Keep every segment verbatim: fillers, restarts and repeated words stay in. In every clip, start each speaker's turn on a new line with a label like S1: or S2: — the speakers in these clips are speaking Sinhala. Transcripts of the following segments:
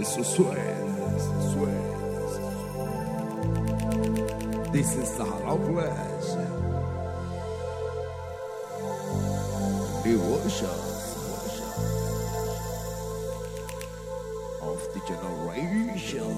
S1: so sweet, sweet. This is the hollow place. Devotion of the generation.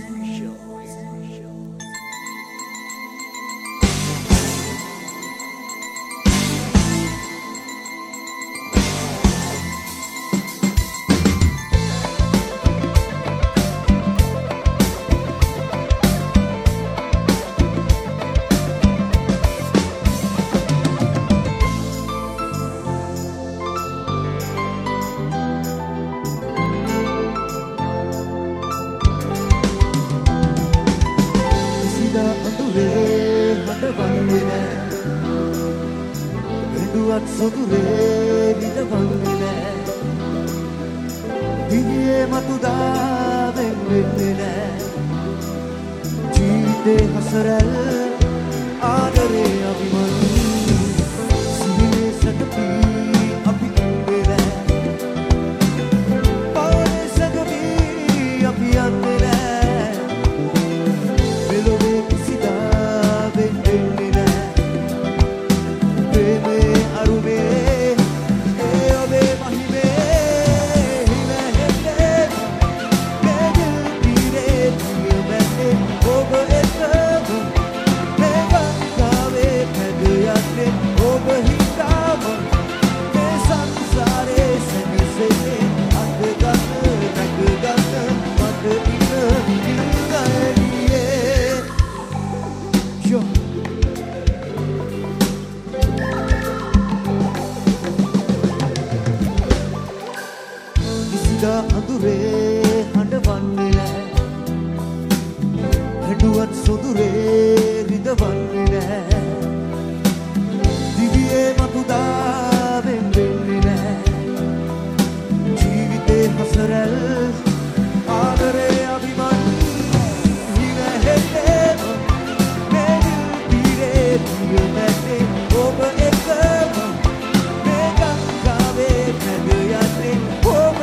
S2: සොදුරේ විඳවන්නේ නෑ දිවියේ මතුදාවෙන් වෙන්නේ නෑ ජීවිතේ හසරල් ආදරේ අභිමන්යු සිහිනේ සැතපී අපි ඉන්නේ නෑ පාරේ සැඟවී අපි යන්නේ නෑ මෙලොවේ කිසිදාවෙන් වෙන්නේ නෑ ප්‍රේමේ අඳුරේ හඬවන්නේ නෑ හැඩුවත් සොදුරේ රිදවන්නේ නෑ දිවියේ මතුදාවෙන් වෙන්නේ නෑ ජීවිතේ හසරල් ආදරේ අභිමන්යු හිරහෙටේම මේ දිල්පිරේ පිය නැත්තේ ඔබ එකම මේ ගංගාවේ පැද යන්නේ ඔබ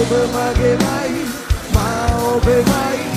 S2: ඔබ මගේමයි මා ඔබමයි